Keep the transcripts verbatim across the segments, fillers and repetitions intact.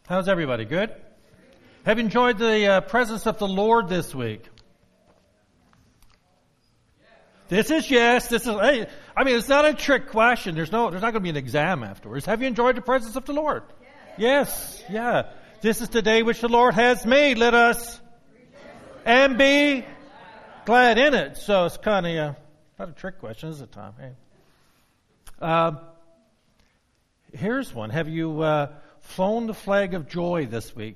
How's everybody? Good? Have you enjoyed the uh, presence of the Lord this week? This is yes. This is. Hey, I mean, it's not a trick question. There's no. There's not going to be an exam afterwards. Have you enjoyed the presence of the Lord? Yes. yes. Yeah. This is the day which the Lord has made. Let us and be glad in it. So it's kind of uh, not a trick question, is it, Tom? Hey. Uh, here's one. Have you uh, flown the flag of joy this week?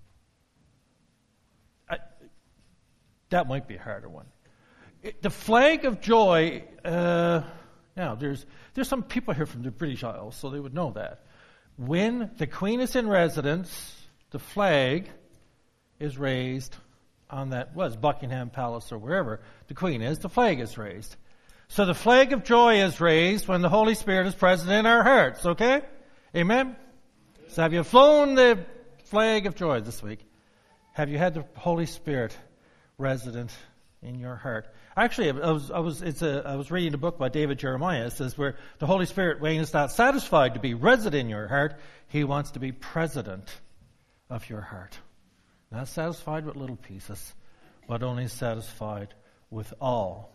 I, that might be a harder one. It, the flag of joy, uh, now there's there's some people here from the British Isles, so they would know that. When the Queen is in residence, the flag is raised on that, was Buckingham Palace or wherever the Queen is, the flag is raised. So the flag of joy is raised when the Holy Spirit is present in our hearts, okay? Amen? So have you flown the flag of joy this week? Have you had the Holy Spirit resident in your heart? Actually, I was I was it's a I was reading a book by David Jeremiah. It says where the Holy Spirit, when is not satisfied to be resident in your heart, he wants to be president of your heart. Not satisfied with little pieces, but only satisfied with all.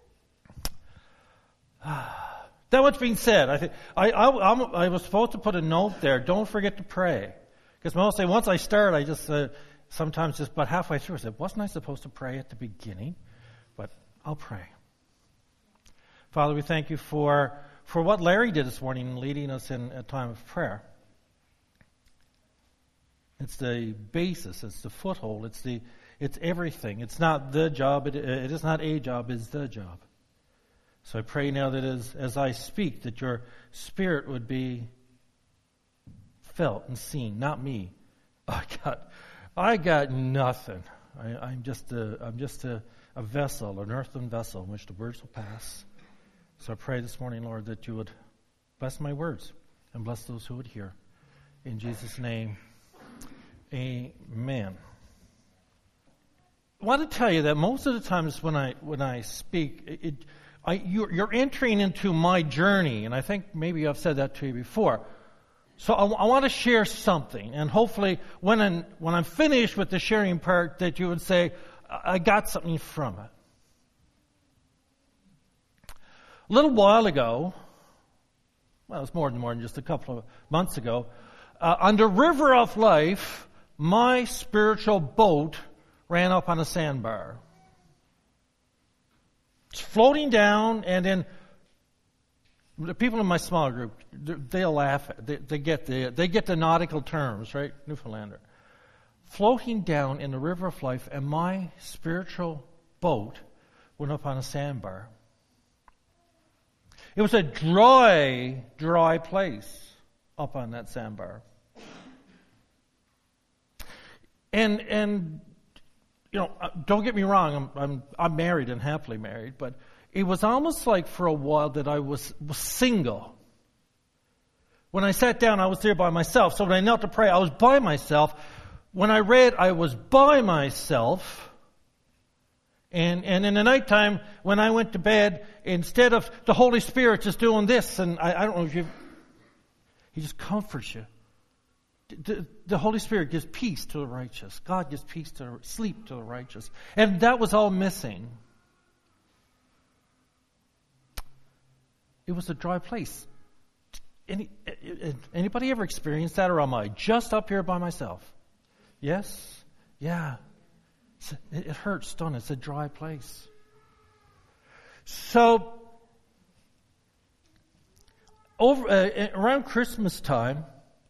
That much being said, I think I I, I'm, I was supposed to put a note there. Don't forget to pray, because mostly once I start, I just uh, sometimes just about halfway through I said, wasn't I supposed to pray at the beginning? But I'll pray. Father, we thank you for for what Larry did this morning, leading us in a time of prayer. It's the basis. It's the foothold. It's the it's everything. It's not the job. It, it is not a job. It's the job. So I pray now that as, as I speak, that your Spirit would be felt and seen, not me. I got, I got nothing. I, I'm just a, I'm just a, a vessel, an earthen vessel in which the words will pass. So I pray this morning, Lord, that you would bless my words and bless those who would hear. In Jesus' name, amen. I want to tell you that most of the times when I when I speak, it. I, you're, you're entering into my journey, and I think maybe I've said that to you before. So I, I want to share something, and hopefully when I'm, when I'm finished with the sharing part, that you would say, I got something from it. A little while ago, well, it's more than more than just a couple of months ago, uh, on the river of life, my spiritual boat ran up on a sandbar. It's floating down, and then the people in my small group, they'll laugh. They, they get the they get the nautical terms, right? Newfoundlander. Floating down in the river of life, and my spiritual boat went up on a sandbar. It was a dry, dry place up on that sandbar. And and. You know, don't get me wrong, I'm, I'm I'm married and happily married, but it was almost like for a while that I was, was single. When I sat down, I was there by myself. So when I knelt to pray, I was by myself. When I read, I was by myself. And and in the nighttime, when I went to bed, instead of the Holy Spirit just doing this, and I, I don't know if you, He just comforts you. The, the Holy Spirit gives peace to the righteous. God gives peace to sleep to the righteous. And that was all missing. It was a dry place. Any, anybody ever experienced that, or am I just up here by myself? Yes? Yeah. It hurts, don't it? It's a dry place. So, over uh, around Christmas time,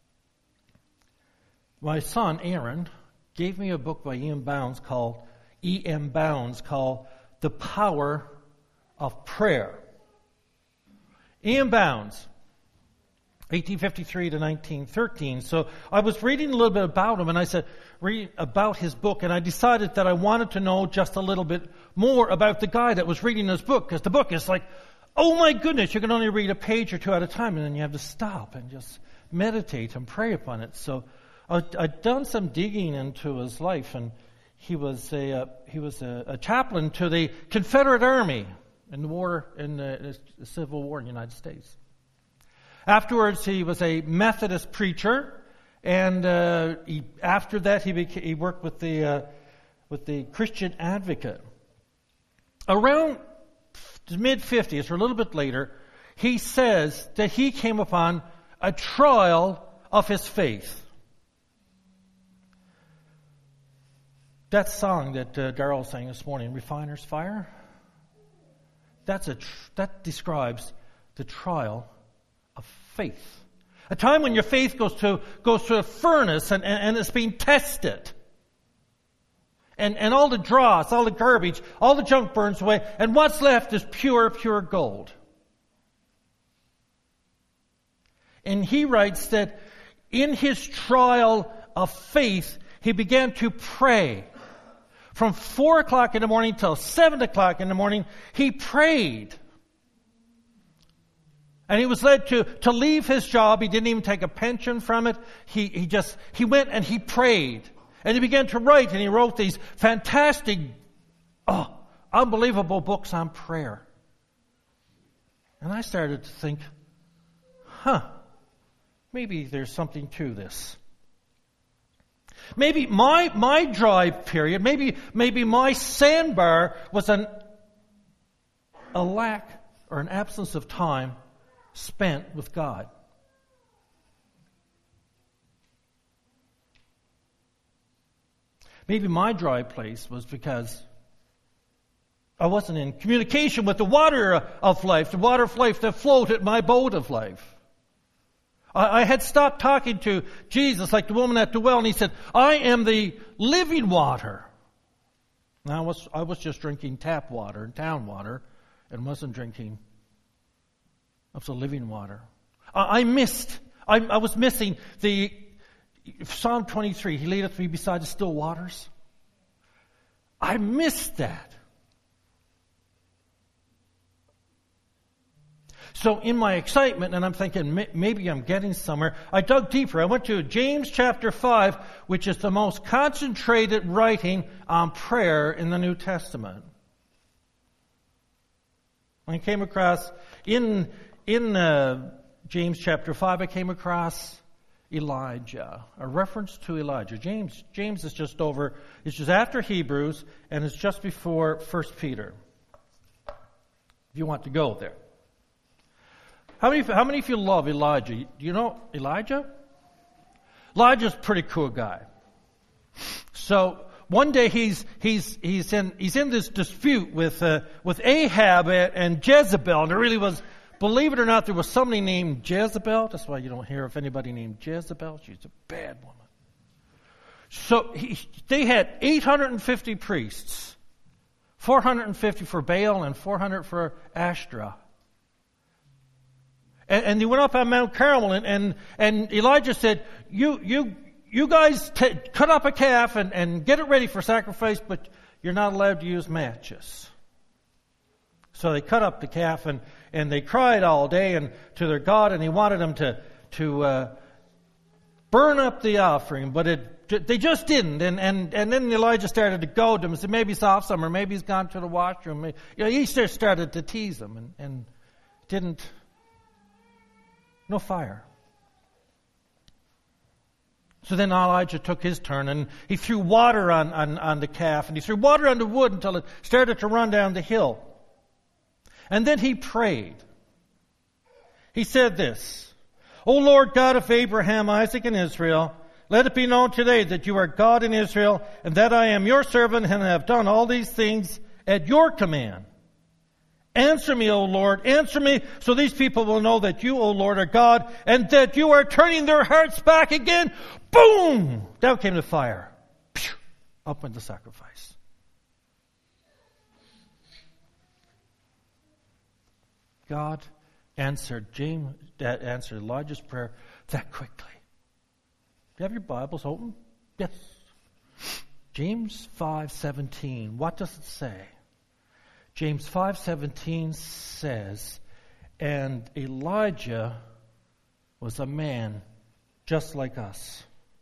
my son, Aaron, gave me a book by E M Bounds called, E M Bounds called The Power of Prayer. E M Bounds, eighteen fifty-three to nineteen thirteen. So I was reading a little bit about him, and I said, read about his book, and I decided that I wanted to know just a little bit more about the guy that was reading his book, because the book is like, oh my goodness, you can only read a page or two at a time, and then you have to stop and just meditate and pray upon it. So I'd done some digging into his life, and he was a uh, he was a, a chaplain to the Confederate Army in the war in the, the Civil War in the United States. Afterwards, he was a Methodist preacher, And uh, he, after that, he, beca- he worked with the uh, with the Christian Advocate. Around the mid-fifties, or a little bit later, he says that he came upon a trial of his faith. That song that uh, Darrell sang this morning, Refiner's Fire, that's a tr- that describes the trial of faith. A time when your faith goes to goes to a furnace and, and, and it's being tested. And, and all the dross, all the garbage, all the junk burns away, and what's left is pure, pure gold. And he writes that in his trial of faith, he began to pray. From four o'clock in the morning till seven o'clock in the morning, he prayed. And he was led to, to leave his job. He didn't even take a pension from it. He, he just, he went and he prayed. And he began to write, and he wrote these fantastic, oh, unbelievable books on prayer. And I started to think, huh, maybe there's something to this. Maybe my my dry period, maybe maybe my sandbar was an a lack or an absence of time spent with God. Maybe my dry place was because I wasn't in communication with the water of life, the water of life that floated my boat of life. I, I had stopped talking to Jesus like the woman at the well, and he said, I am the living water. And I was, I was just drinking tap water and town water and wasn't drinking of the living water. I, I missed, I, I was missing the Psalm twenty-three, he leadeth me beside the still waters. I missed that. So in my excitement, and I'm thinking maybe I'm getting somewhere, I dug deeper. I went to James chapter five, which is the most concentrated writing on prayer in the New Testament. I came across, in, in uh, James chapter five, I came across Elijah, a reference to Elijah. James James is just over, it's just after Hebrews, and it's just before First Peter. If you want to go there. How many, how many of you love Elijah? Do you know Elijah? Elijah's a pretty cool guy. So one day he's he's he's in he's in this dispute with uh, with Ahab and Jezebel, and there really was, believe it or not, there was somebody named Jezebel. That's why you don't hear of anybody named Jezebel. She's a bad woman. So he, they had eight hundred fifty priests, four hundred fifty for Baal and four hundred for Ashtoreth. And, and they went up on Mount Carmel, and, and, and Elijah said, you you you guys t- cut up a calf and, and get it ready for sacrifice, but you're not allowed to use matches. So they cut up the calf, and, and they cried all day and to their God, and he wanted them to to uh, burn up the offering, but it they just didn't. And, and, and then Elijah started to goad them and said, maybe he's off somewhere, maybe he's gone to the washroom. You know, he just started to tease them, and, and didn't, no fire. So then Elijah took his turn, and he threw water on, on, on the calf, and he threw water on the wood until it started to run down the hill. And then he prayed. He said this, O Lord God of Abraham, Isaac, and Israel, let it be known today that you are God in Israel, and that I am your servant and have done all these things at your command. Answer me, O Lord, answer me, so these people will know that you, O Lord, are God, and that you are turning their hearts back again. Boom! Down came the fire. Pew! Up went the sacrifice. God answered James, answered Elijah's prayer that quickly. Do you have your Bibles open? Yes. James five seventeen. What does it say? James five seventeen says, and Elijah was a man just like us.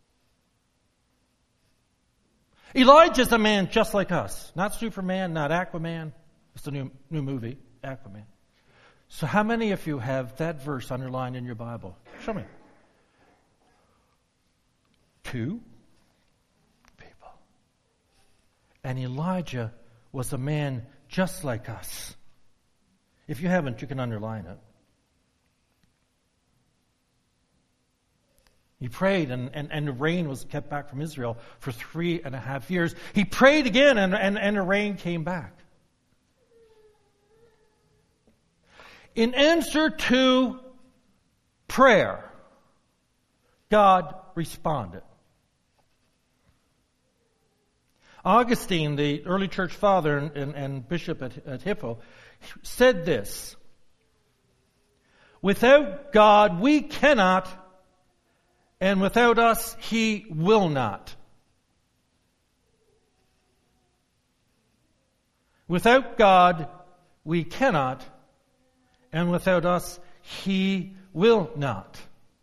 Elijah's a man just like us. Not Superman, not Aquaman. It's the new, new movie, Aquaman. So how many of you have that verse underlined in your Bible? Show me. two people. And Elijah was a man just like us. If you haven't, you can underline it. He prayed, and, and, and the rain was kept back from Israel for three and a half years. He prayed again, and, and, and the rain came back. In answer to prayer, God responded. Augustine, the early church father and, and, and bishop at, at Hippo, said this: without God we cannot, and without us he will not. Without God we cannot, and without us he will not.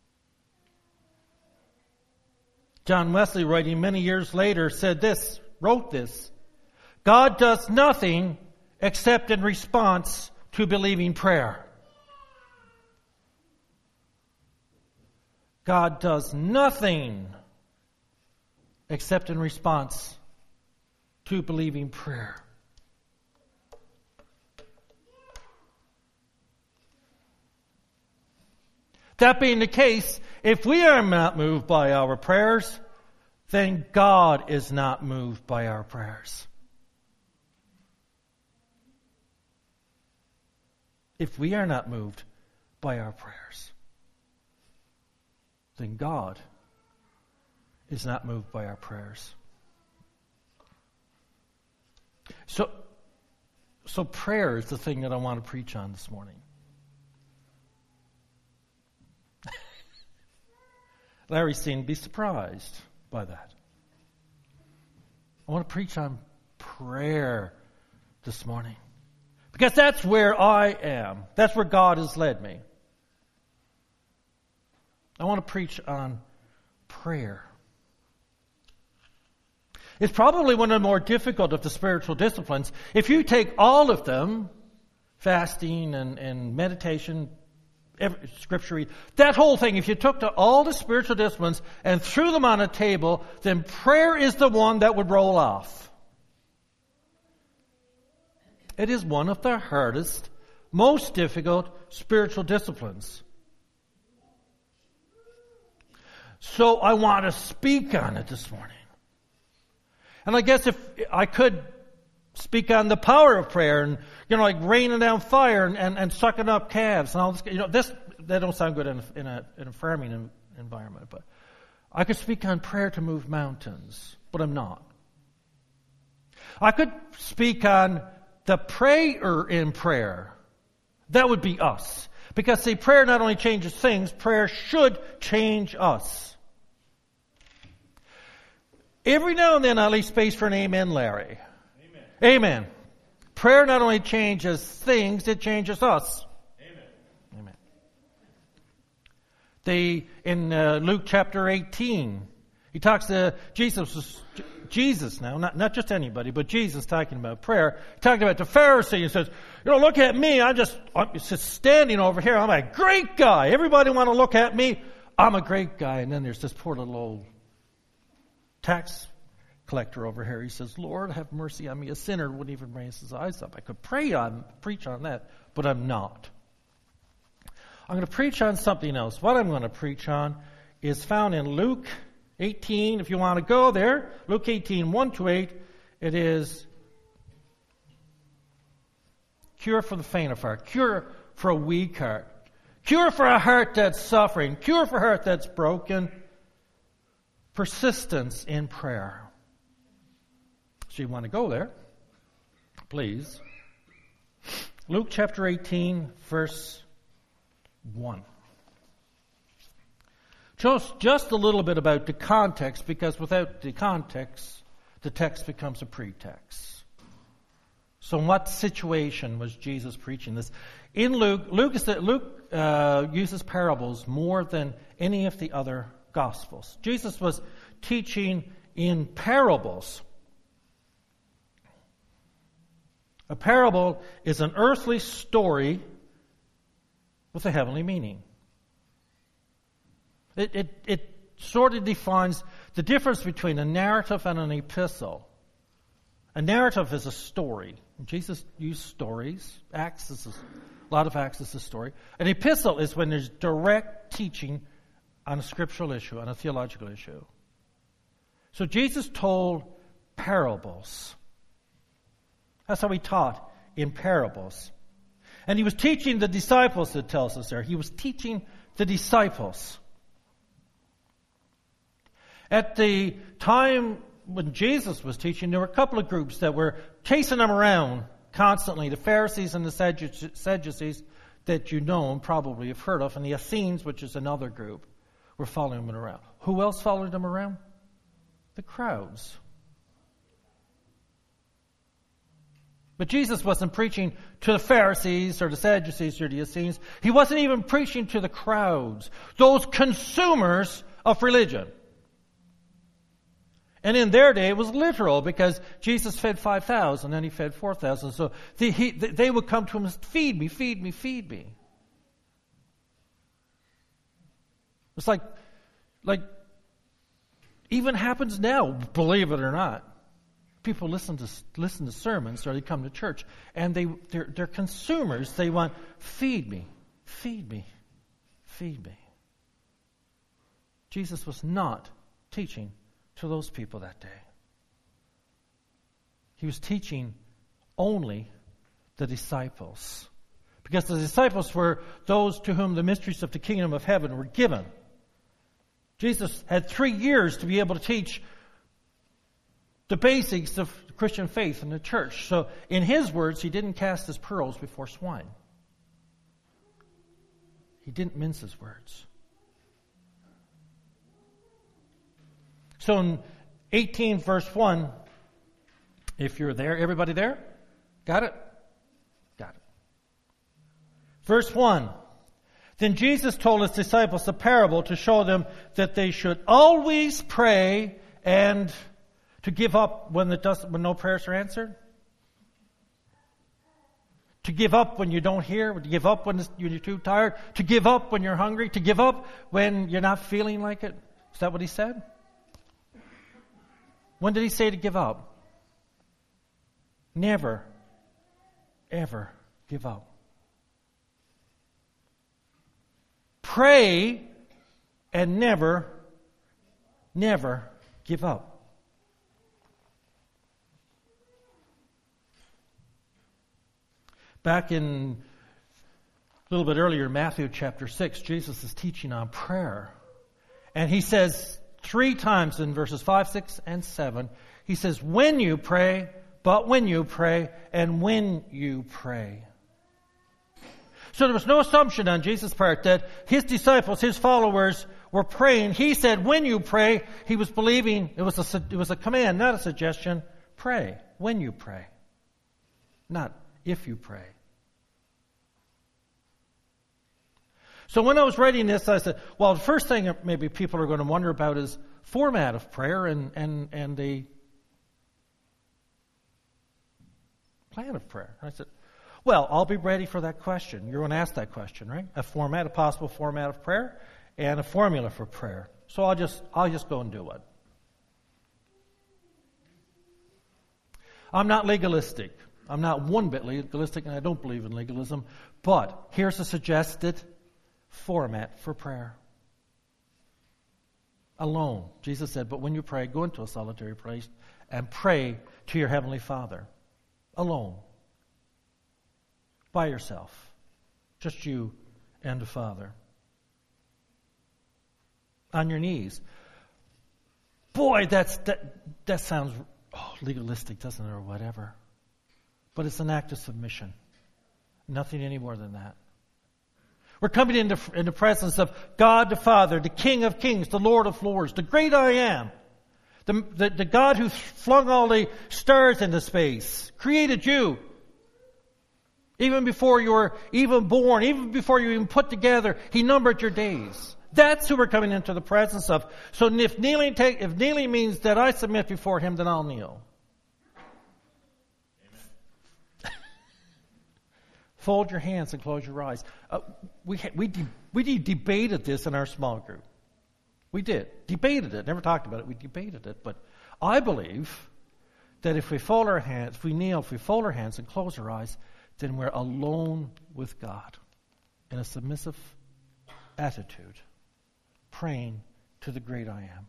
John Wesley, writing many years later, said this, wrote this: God does nothing except in response to believing prayer. God does nothing except in response to believing prayer. That being the case, if we are not moved by our prayers, then God is not moved by our prayers. If we are not moved by our prayers, then God is not moved by our prayers. So, so prayer is the thing that I want to preach on this morning. Larry seemed to be surprised by that. I want to preach on prayer this morning, because that's where I am. That's where God has led me. I want to preach on prayer. It's probably one of the more difficult of the spiritual disciplines. If you take all of them, fasting and, and meditation, every, scripture read, that whole thing, if you took to all the spiritual disciplines and threw them on a table, then prayer is the one that would roll off. It is one of the hardest, most difficult spiritual disciplines. So I want to speak on it this morning. And I guess if I could speak on the power of prayer and, you know, like raining down fire and, and, and sucking up calves and all this, you know, this, that don't sound good in a, in a, in a farming environment, but I could speak on prayer to move mountains, but I'm not. I could speak on the prayer in prayer. That would be us. Because, see, prayer not only changes things, prayer should change us. Every now and then I leave space for an amen, Larry. Amen. Amen. Prayer not only changes things, it changes us. Amen. Amen. The, in uh, Luke chapter eighteen, he talks to Jesus, Jesus now, not, not just anybody, but Jesus talking about prayer. Talking about the Pharisee. He says, you know, look at me. I'm just, I'm just standing over here. I'm a great guy. Everybody want to look at me. I'm a great guy. And then there's this poor little old tax collector over here. He says, Lord, have mercy on me, a sinner. Wouldn't even raise his eyes up. I could pray on, preach on that, but I'm not. I'm going to preach on something else. What I'm going to preach on is found in Luke eighteen. If you want to go there, Luke eighteen, one to eight. It is cure for the faint of heart, cure for a weak heart, cure for a heart that's suffering, cure for a heart that's broken, persistence in prayer. So you want to go there? Please. Luke chapter eighteen, verse one. Just, just a little bit about the context, because without the context, the text becomes a pretext. So in what situation was Jesus preaching this? In Luke, Luke, is the, Luke uh, uses parables more than any of the other Gospels. Jesus was teaching in parables. A parable is an earthly story with a heavenly meaning. It, it, it sort of defines the difference between a narrative and an epistle. A narrative is a story. Jesus used stories. Acts is a, a lot of Acts is a story. An epistle is when there's direct teaching on a scriptural issue, on a theological issue. So Jesus told parables. That's how he taught, in parables. And he was teaching the disciples, it tells us there. He was teaching the disciples. At the time when Jesus was teaching, there were a couple of groups that were chasing him around constantly. The Pharisees and the Sadducees that you know and probably have heard of, and the Essenes, which is another group, were following him around. Who else followed him around? The crowds. But Jesus wasn't preaching to the Pharisees or the Sadducees or the Essenes. He wasn't even preaching to the crowds, those consumers of religion. And in their day, it was literal because Jesus fed five thousand and he fed four thousand. So they, he, they would come to him and feed me, feed me, feed me. It's like, like, even happens now, believe it or not. People listen to listen to sermons or they come to church and they, they're, they're consumers. They want, feed me, feed me, feed me. Jesus was not teaching to those people that day. He was teaching only the disciples. Because the disciples were those to whom the mysteries of the kingdom of heaven were given. Jesus had three years to be able to teach the basics of Christian faith in the church. So in his words, he didn't cast his pearls before swine. He didn't mince his words. So in eighteen verse one, if you're there, everybody there? Got it? Got it. Verse one. Then Jesus told his disciples a parable to show them that they should always pray and to give up when it does, when no prayers are answered. To give up when you don't hear. To give up when you're too tired. To give up when you're hungry. To give up when you're not feeling like it. Is that what he said? When did he say to give up? Never, ever give up. Pray and never, never give up. Back in a little bit earlier, Matthew chapter six, Jesus is teaching on prayer. And he says three times in verses five, six, and seven, he says, when you pray, but when you pray, and when you pray. So there was no assumption on Jesus' part that his disciples, his followers, were praying. He said, when you pray, he was believing, it was a, it was a command, not a suggestion. Pray when you pray, not if you pray. So when I was writing this, I said, well, the first thing that maybe people are going to wonder about is format of prayer and, and, and the plan of prayer. I said, well, I'll be ready for that question. You're going to ask that question, right? A format, a possible format of prayer, and a formula for prayer. So I'll just I'll just go and do it. I'm not legalistic. I'm not one bit legalistic, and I don't believe in legalism. But here's a suggested format for prayer. Alone. Jesus said, but when you pray, go into a solitary place and pray to your Heavenly Father. Alone. By yourself. Just you and the Father. On your knees. Boy, that's that that sounds oh, legalistic, doesn't it, or whatever. But it's an act of submission. Nothing any more than that. We're coming into in the presence of God the Father, the King of Kings, the Lord of Lords, the great I am. The, the, the God who flung all the stars into space, created you. Even before you were even born, even before you were even put together, He numbered your days. That's who we're coming into the presence of. So if kneeling, take, if kneeling means that I submit before Him, then I'll kneel. Fold your hands and close your eyes. Uh, we, we, de- we de- debated this in our small group. We did. Debated it. Never talked about it. We debated it. But I believe that if we fold our hands, if we kneel, if we fold our hands and close our eyes, then we're alone with God in a submissive attitude, praying to the great I am.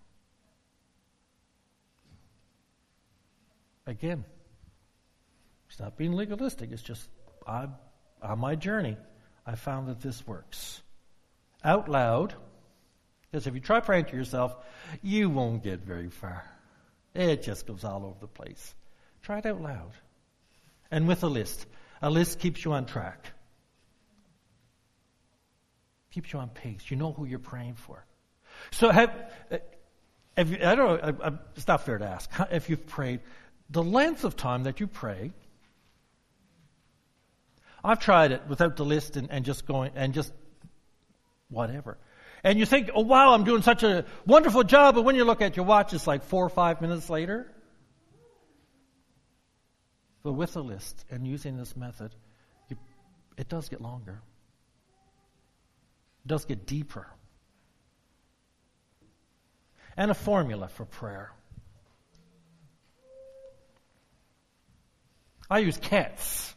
Again, it's not being legalistic. It's just I, on my journey, I found that this works. Out loud, because if you try praying to yourself, you won't get very far. It just goes all over the place. Try it out loud. And with a list. A list keeps you on track. Keeps you on pace. You know who you're praying for. So have, have you, I don't know, I, I, it's not fair to ask. If you've prayed, the length of time that you pray, I've tried it without the list and, and just going, and just whatever. And you think, oh wow, I'm doing such a wonderful job, but when you look at your watch, it's like four or five minutes later. But with a list and using this method, you, it does get longer. It does get deeper. And a formula for prayer. I use cats.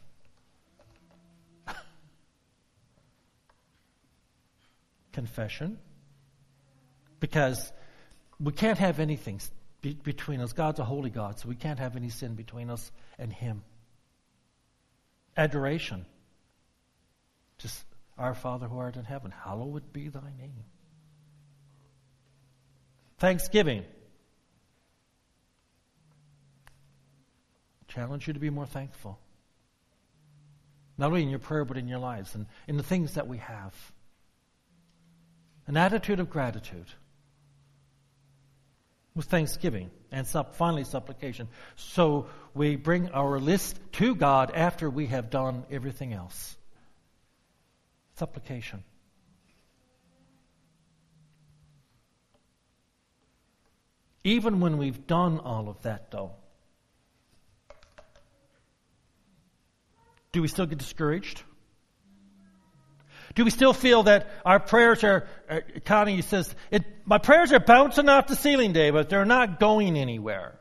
Confession. Because we can't have anything be- between us. God's a holy God, so we can't have any sin between us and Him. Adoration. Just, our Father who art in heaven, hallowed be thy name. Thanksgiving. Challenge you to be more thankful. Not only in your prayer, but in your lives and in the things that we have. An attitude of gratitude. With thanksgiving and sup- finally supplication. So we bring our list to God after we have done everything else. Supplication. Even when we've done all of that, though, do we still get discouraged? Do we still feel that our prayers are, uh, Connie says, it, my prayers are bouncing off the ceiling, Dave, but they're not going anywhere?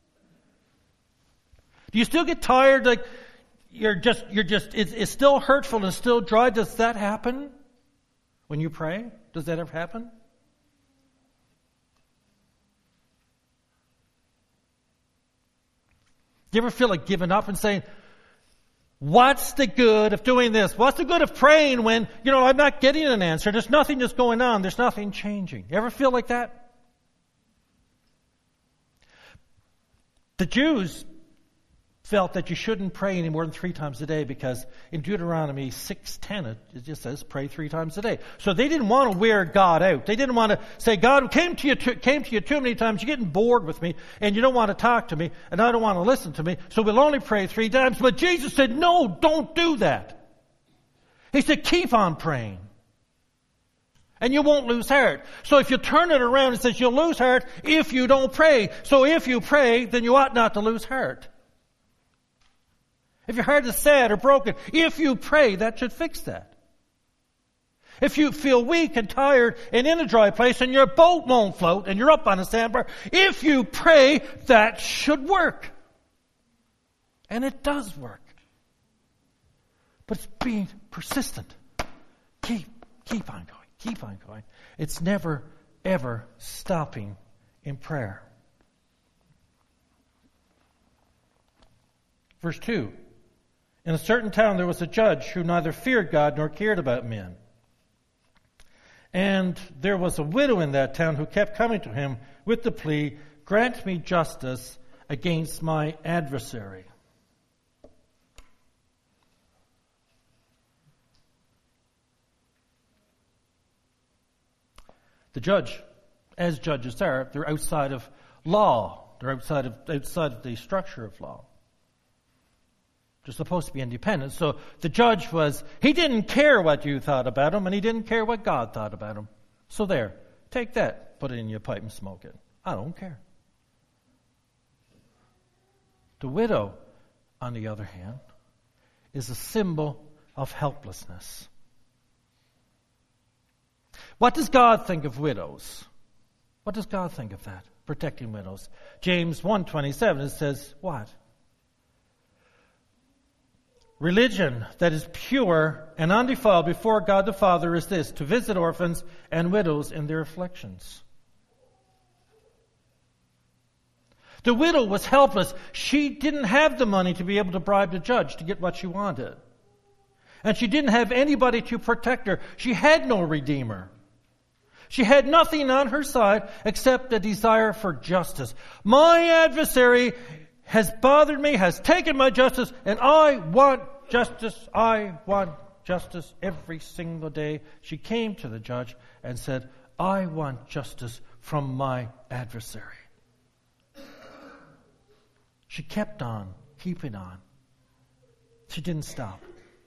Do you still get tired, like you're just, you're just, it's, it's still hurtful and still dry? Does that happen when you pray? Does that ever happen? Do you ever feel like giving up and saying, what's the good of doing this? What's the good of praying when, you know, I'm not getting an answer? There's nothing that's going on. There's nothing changing. You ever feel like that? The Jews felt that you shouldn't pray any more than three times a day because in Deuteronomy six ten it, it just says pray three times a day. So they didn't want to wear God out. They didn't want to say, God came to you too, came to you too many times. You're getting bored with me and you don't want to talk to me and I don't want to listen to me. So we'll only pray three times. But Jesus said, no, don't do that. He said, keep on praying. And you won't lose heart. So if you turn it around, it says you'll lose heart if you don't pray. So if you pray, then you ought not to lose heart. If your heart is sad or broken, if you pray, that should fix that. If you feel weak and tired and in a dry place and your boat won't float and you're up on a sandbar, if you pray, that should work. And it does work. But it's being persistent. Keep, keep on going, keep on going. It's never, ever stopping in prayer. Verse two. In a certain town there was a judge who neither feared God nor cared about men. And there was a widow in that town who kept coming to him with the plea, grant me justice against my adversary. The judge, as judges are, they're outside of law. They're outside of outside of the structure of law. They're supposed to be independent. So the judge was, he didn't care what you thought about him, and he didn't care what God thought about him. So there, take that, put it in your pipe and smoke it. I don't care. The widow, on the other hand, is a symbol of helplessness. What does God think of widows? What does God think of that? Protecting widows. James one twenty-seven, it says what? Religion that is pure and undefiled before God the Father is this, to visit orphans and widows in their afflictions. The widow was helpless. She didn't have the money to be able to bribe the judge to get what she wanted. And she didn't have anybody to protect her. She had no redeemer. She had nothing on her side except a desire for justice. My adversary has bothered me, has taken my justice, and I want justice. I want justice every single day. She came to the judge and said, I want justice from my adversary. She kept on, keeping on. She didn't stop.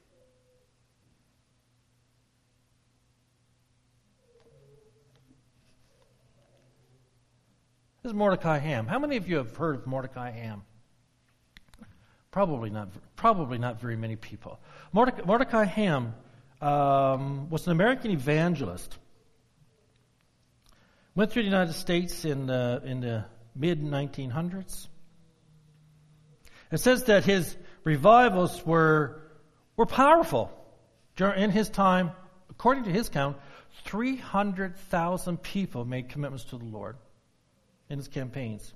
This is Mordecai Ham. How many of you have heard of Mordecai Ham? Probably not. Probably not very many people. Mordecai, Mordecai Ham um, was an American evangelist. Went through the United States in the, in the mid nineteen hundreds. It says that his revivals were were powerful. In his time, according to his count, three hundred thousand people made commitments to the Lord in his campaigns.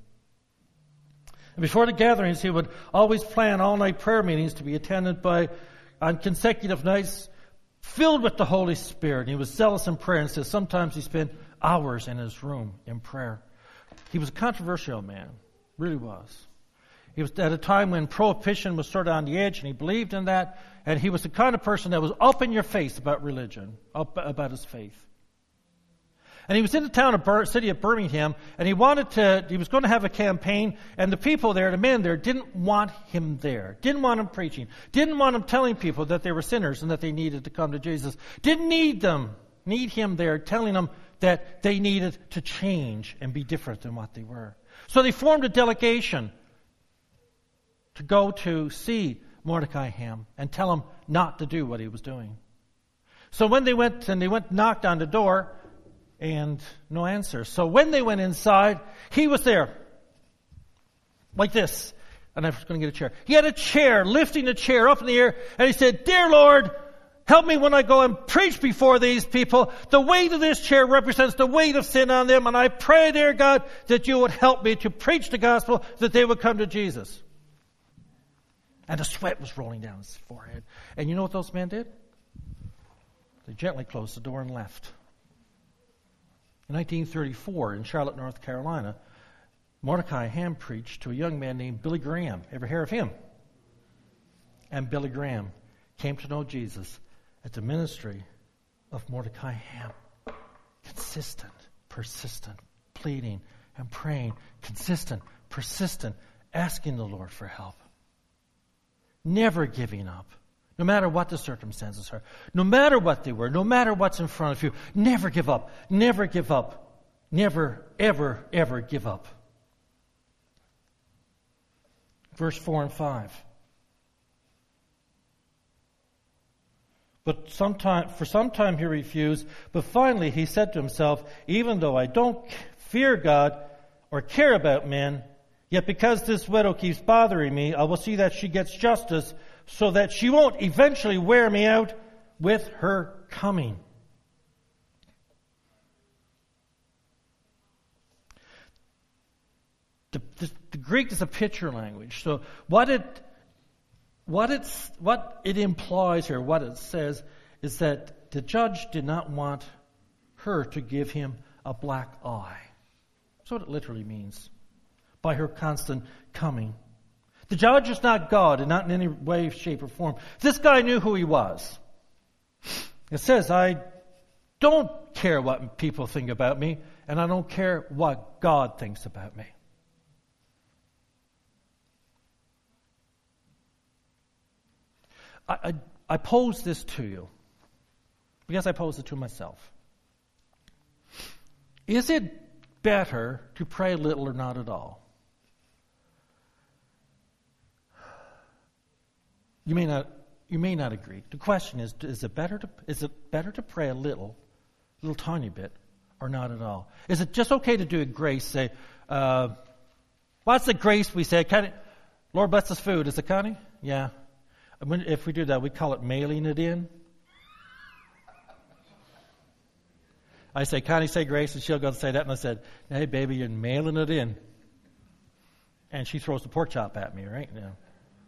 And before the gatherings, he would always plan all-night prayer meetings to be attended by, on consecutive nights, filled with the Holy Spirit. And he was zealous in prayer, and says sometimes he spent hours in his room in prayer. He was a controversial man, really was. He was at a time when prohibition was sort of on the edge, and he believed in that. And he was the kind of person that was up in your face about religion, up about his faith. And he was in the town of Bir- city of Birmingham, and he wanted to. He was going to have a campaign, and the people there, the men there, didn't want him there. Didn't want him preaching. Didn't want him telling people that they were sinners and that they needed to come to Jesus. Didn't need them, need him there, telling them that they needed to change and be different than what they were. So they formed a delegation to go to see Mordecai Ham and tell him not to do what he was doing. So when they went and they went knocked on the door, and no answer. So when they went inside, he was there, like this. And I was going to get a chair. He had a chair, lifting the chair up in the air, and he said, Dear Lord, help me when I go and preach before these people. The weight of this chair represents the weight of sin on them, and I pray, dear God, that you would help me to preach the gospel, that they would come to Jesus. And the sweat was rolling down his forehead. And you know what those men did? They gently closed the door and left. In nineteen thirty-four, in Charlotte, North Carolina, Mordecai Ham preached to a young man named Billy Graham. Ever hear of him? And Billy Graham came to know Jesus at the ministry of Mordecai Ham. Consistent, persistent, pleading and praying. Consistent, persistent, asking the Lord for help. Never giving up. No matter what the circumstances are, no matter what they were, no matter what's in front of you, never give up, never give up, never, ever, ever give up. Verse four and five. But sometime, for some time he refused, but finally he said to himself, even though I don't fear God or care about men, yet because this widow keeps bothering me, I will see that she gets justice, so that she won't eventually wear me out with her coming. The, the, the Greek is a picture language. So what it what it's what it implies here, what it says, is that the judge did not want her to give him a black eye. That's what it literally means. By her constant coming. The judge is not God, and not in any way, shape, or form. This guy knew who he was. It says, I don't care what people think about me, and I don't care what God thinks about me. I, I, I pose this to you, because I pose it to myself. Is it better to pray little or not at all? You may not. You may not agree. The question is: Is it better to is it better to pray a little, little tiny bit, or not at all? Is it just okay to do a grace? Say, uh, what's the grace we say? Can it, Lord bless this food. Is it Connie? Yeah. When, if we do that, we call it mailing it in. I say, Connie, say grace, and she'll go and say that. And I said, hey, baby, you're mailing it in. And she throws the pork chop at me right now.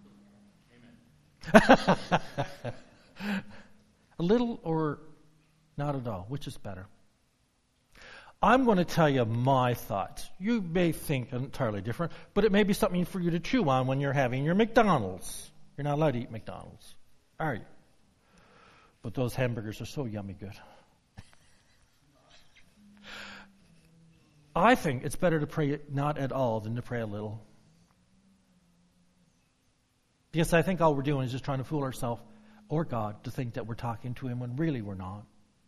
A little or not at all? Which is better? I'm going to tell you my thoughts. You may think entirely different, but it may be something for you to chew on when you're having your McDonald's. You're not allowed to eat McDonald's, are you? But those hamburgers are so yummy good. I think it's better to pray not at all than to pray a little. Because I think all we're doing is just trying to fool ourselves or God to think that we're talking to Him when really we're not.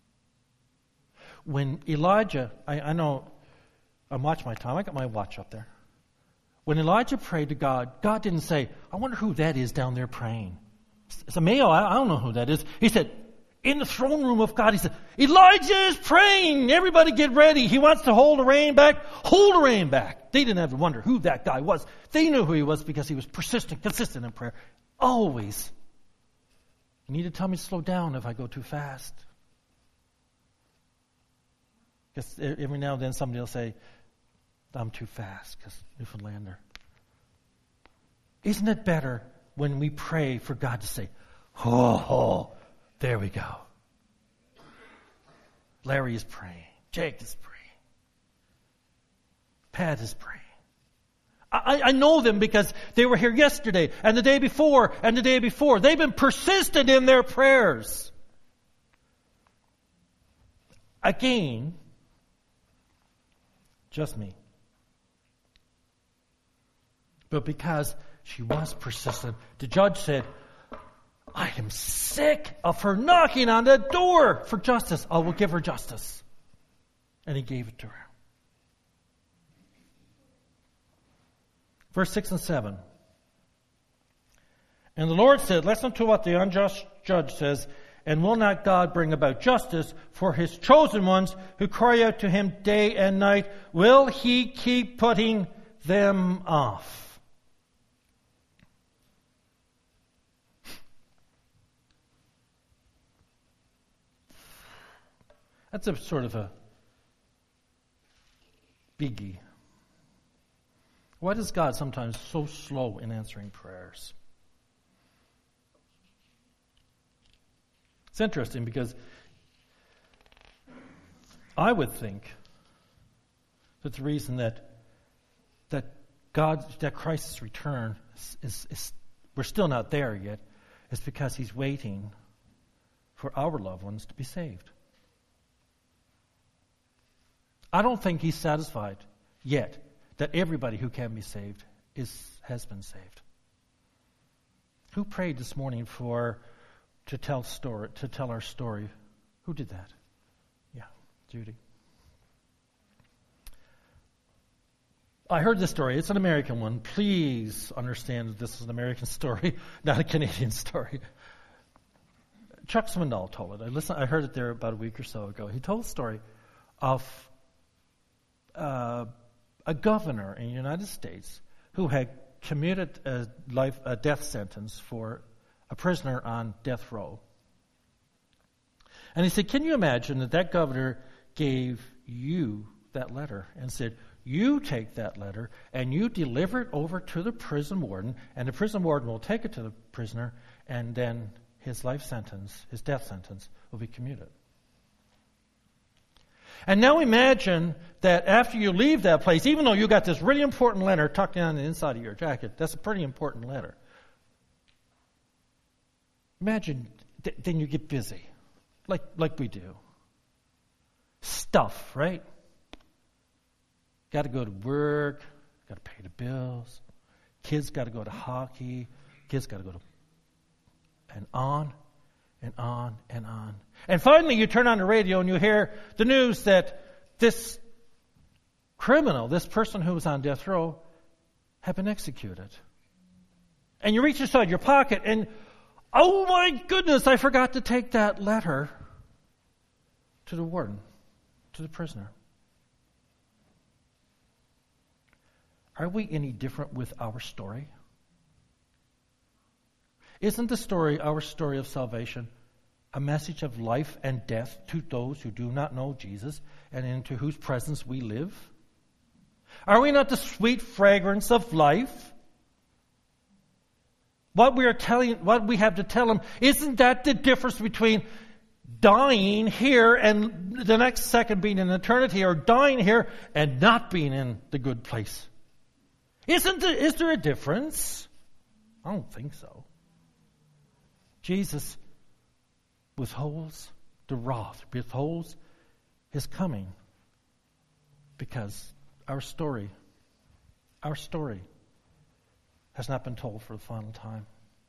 When Elijah, I, I know, I'm watching my time. I got my watch up there. When Elijah prayed to God, God didn't say, I wonder who that is down there praying. It's a male. I, I don't know who that is. He said, in the throne room of God, He said, Elijah is praying. Everybody get ready. He wants to hold the rain back. Hold the rain back. They didn't have to wonder who that guy was. They knew who he was because he was persistent, consistent in prayer. Always. You need to tell me to slow down if I go too fast. Because every now and then somebody will say, I'm too fast because Newfoundlander. Isn't it better when we pray for God to say, oh, oh, there we go. Larry is praying. Jake is praying. Pat is praying. I, I know them because they were here yesterday and the day before and the day before. They've been persistent in their prayers. Again, just me. But because she was persistent, the judge said, I am sick of her knocking on the door for justice. I will give her justice. And he gave it to her. Verse six and seven. And the Lord said, listen to what the unjust judge says, and will not God bring about justice for His chosen ones who cry out to Him day and night? Will He keep putting them off? That's a sort of a biggie. Why is God sometimes so slow in answering prayers? It's interesting because I would think that the reason that that God, that Christ's return is, is, is we're still not there yet, is because He's waiting for our loved ones to be saved. I don't think He's satisfied yet that everybody who can be saved is has been saved. Who prayed this morning for to tell story to tell our story? Who did that? Yeah, Judy. I heard this story. It's an American one. Please understand that this is an American story, not a Canadian story. Chuck Swindoll told it. I listened. I heard it there about a week or so ago. He told a story of Uh, a governor in the United States who had commuted a life, a death sentence for a prisoner on death row. And he said, can you imagine that that governor gave you that letter and said, you take that letter and you deliver it over to the prison warden, and the prison warden will take it to the prisoner, and then his life sentence, his death sentence, will be commuted. And now imagine that after you leave that place, even though you got this really important letter tucked down on the inside of your jacket, that's a pretty important letter. Imagine th- then you get busy, like like we do. Stuff, right? Got to go to work, got to pay the bills. Kids got to go to hockey. Kids got to go to, and on. And on and on. And finally you turn on the radio and you hear the news that this criminal, this person who was on death row, had been executed. And you reach inside your pocket and, oh my goodness, I forgot to take that letter to the warden. to the prisoner. Are we any different with our story? Isn't the story, our story of salvation, a message of life and death to those who do not know Jesus and into whose presence we live? Are we not the sweet fragrance of life? What we are telling, what we have to tell them, isn't that the difference between dying here and the next second being in eternity, or dying here and not being in the good place? Isn't there, is there a difference? I don't think so. Jesus withholds the wrath, withholds his coming, because our story, our story has not been told for the final time.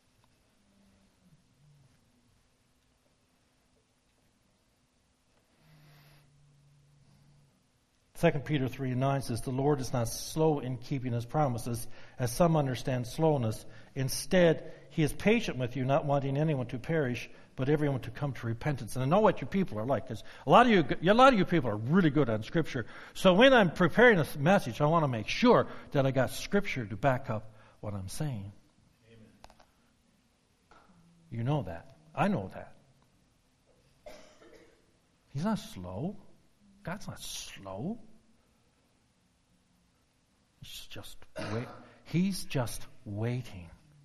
Second Peter three and nine says, the Lord is not slow in keeping his promises, as some understand slowness. Instead, he is patient with you, not wanting anyone to perish, but everyone to come to repentance. And I know what you people are like, because a lot of you, a lot of you people are really good on Scripture. So when I'm preparing this message, I want to make sure that I got Scripture to back up what I'm saying. Amen. You know that. I know that. He's not slow. God's not slow. He's just wait. He's just waiting.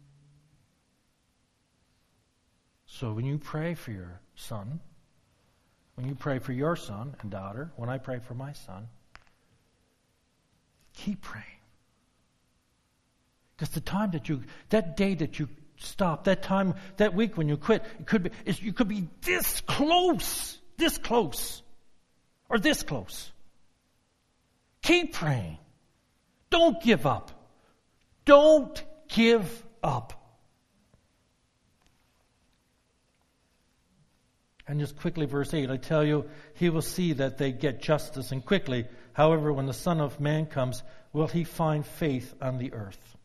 So when you pray for your son, when you pray for your son and daughter, when I pray for my son, keep praying. Because the time that you, that day that you stop, that time, that week when you quit, it could be, you could be this close, this close, or this close. Keep praying. Don't give up. Don't give up. And just quickly, verse eight, I tell you, he will see that they get justice and quickly. However, when the Son of Man comes, will he find faith on the earth?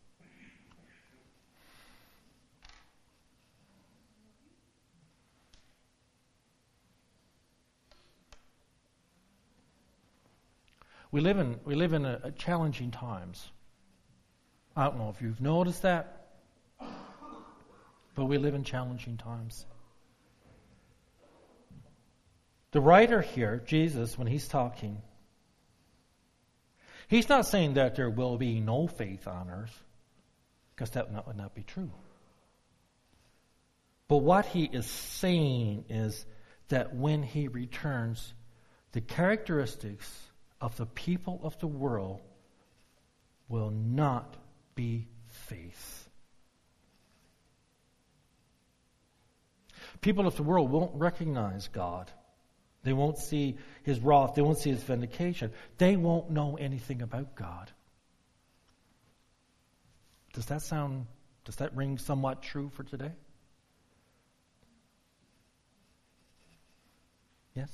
We live in we live in a, a challenging times. I don't know if you've noticed that, but we live in challenging times. The writer here, Jesus, when he's talking, he's not saying that there will be no faith on earth, because that would not, would not be true. But what he is saying is that when he returns, the characteristics of the people of the world will not be faith. People of the world won't recognize God. They won't see his wrath. They won't see his vindication. They won't know anything about God. Does that sound, does that ring somewhat true for today? Yes?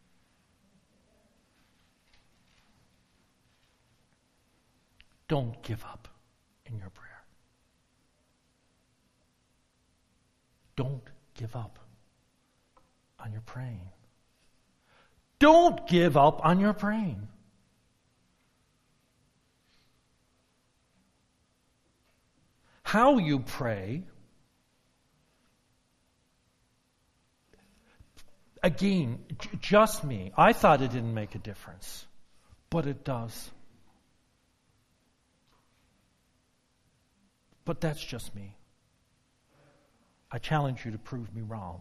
Don't give up in your prayer. Don't give up on your praying. Don't give up on your praying. How you pray, again, j- just me. I thought it didn't make a difference, but it does. But that's just me. I challenge you to prove me wrong.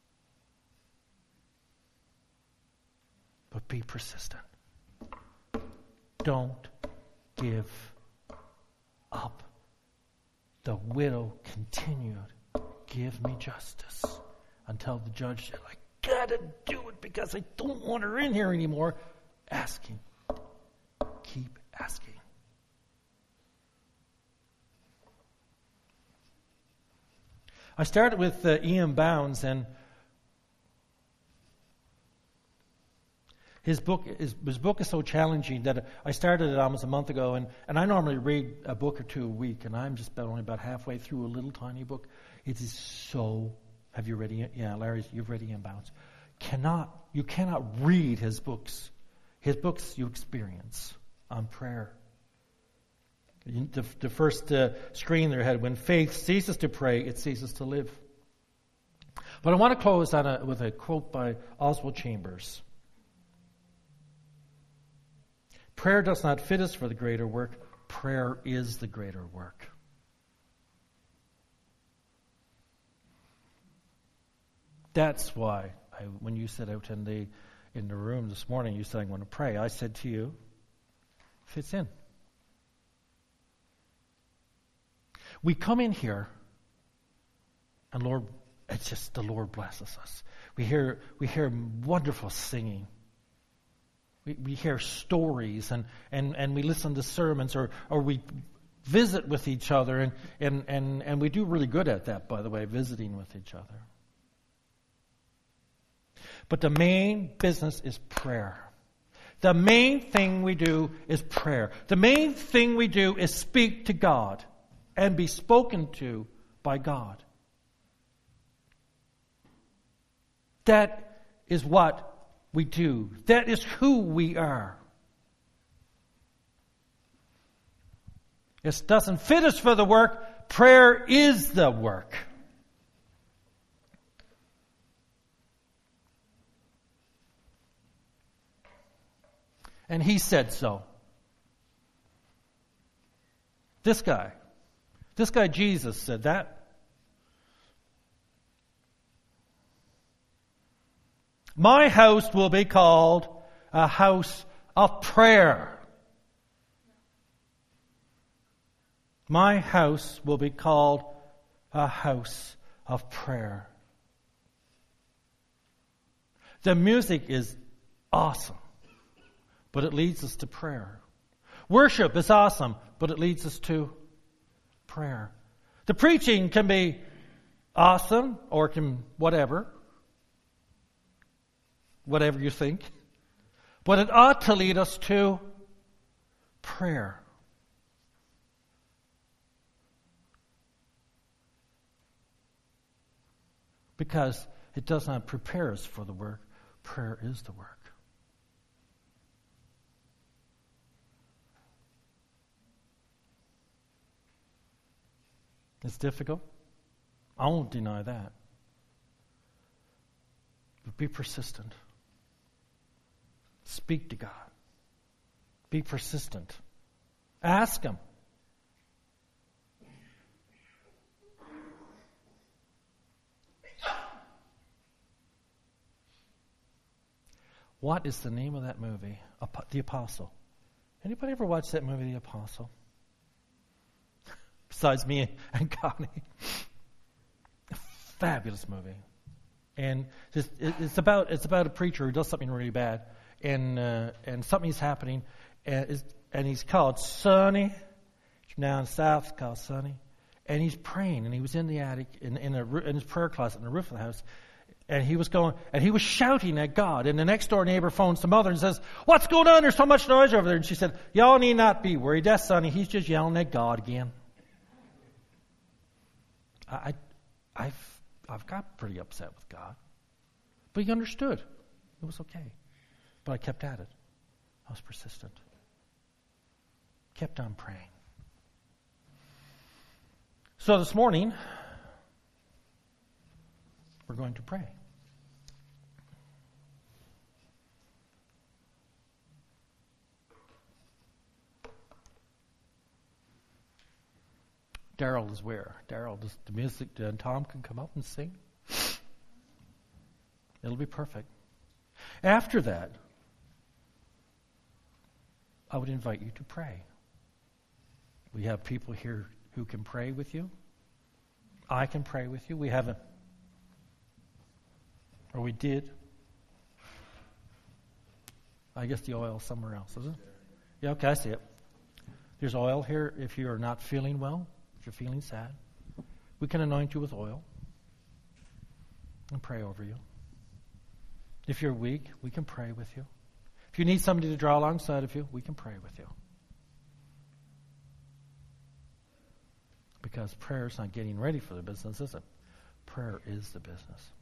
But be persistent. Don't give up. The widow continued, give me justice, until the judge said, I gotta do it because I don't want her in here anymore. Asking. Keep asking. I started with uh, Ian Bounds, and His book, his, his book is so challenging that I started it almost a month ago, and, and I normally read a book or two a week, and I'm just about only about halfway through a little tiny book. It is so. Have you read it? Yeah, Larry, you've read Ian Bounds. Cannot you cannot read his books His books you experience on prayer. The, the first uh, screen there had, when faith ceases to pray, it ceases to live. But I want to close on a, with a quote by Oswald Chambers. Prayer does not fit us for the greater work. Prayer is the greater work. That's why I, when you said out in the in the room this morning, you said, I'm going to pray. I said to you, fits in. We come in here, and Lord, it's just the Lord blesses us. We hear we hear wonderful singing. We, we hear stories, and, and, and we listen to sermons, or, or we visit with each other, and, and, and, and we do really good at that, by the way, visiting with each other. But the main business is prayer. The main thing we do is prayer. The main thing we do is speak to God and be spoken to by God. That is what we do. That is who we are. It doesn't fit us for the work. Prayer is the work. And he said so. This guy, this guy Jesus said that. My house will be called a house of prayer. My house will be called a house of prayer. The music is awesome, but it leads us to prayer. Worship is awesome, but it leads us to prayer. The preaching can be awesome, or can whatever, whatever you think, but it ought to lead us to prayer. Because it does not prepare us for the work. Prayer is the work. It's difficult. I won't deny that. But be persistent. Speak to God. Be persistent. Ask Him. What is the name of that movie? The Apostle. Anybody ever watch that movie, The Apostle? Besides me and Connie. A fabulous movie. And just, it's about it's about a preacher who does something really bad, and uh, and something's happening, and, is, and he's called Sonny. Now in the South, it's called Sonny, and he's praying, and he was in the attic in in, a, in his prayer closet in the roof of the house, and he was going and he was shouting at God. And the next door neighbor phones the mother and says, "What's going on? There's so much noise over there." And she said, "Y'all need not be worried. That's Sonny. He's just yelling at God again." I, I've I've got pretty upset with God. But He understood. It was okay. But I kept at it. I was persistent. Kept on praying. So this morning, we're going to pray. Daryl is where? Daryl, does the music, and Tom can come up and sing. It'll be perfect. After that, I would invite you to pray. We have people here who can pray with you. I can pray with you. We haven't, or we did. I guess the oil somewhere else, is it? Yeah, okay, I see it. There's oil here if you are not feeling well. If you're feeling sad, we can anoint you with oil and pray over you. If you're weak, we can pray with you. If you need somebody to draw alongside of you, we can pray with you. Because prayer is not getting ready for the business, is it? Prayer is the business.